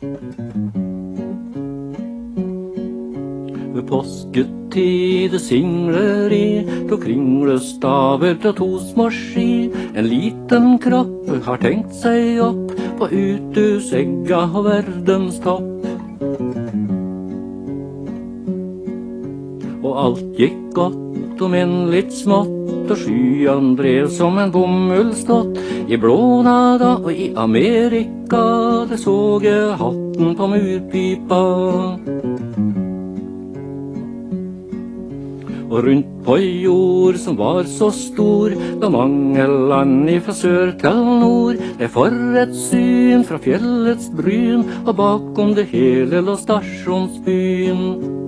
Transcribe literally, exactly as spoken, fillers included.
Ved påsketid det singler i, då kringlestaver fra to små ski. En liten kropp har tenkt seg opp på uthusegga og verdens topp. Og alt gikk godt, om enn litt smått, og skyen drev som en bomullstott. I Blånada og i Amerika, det så jeg hatten på murpipa. Og rundt på jord som var så stor, da mange land ifra sør til nord. Det for et syn fra fjellets bryn, og bakom det hele lå stasjonsbyen.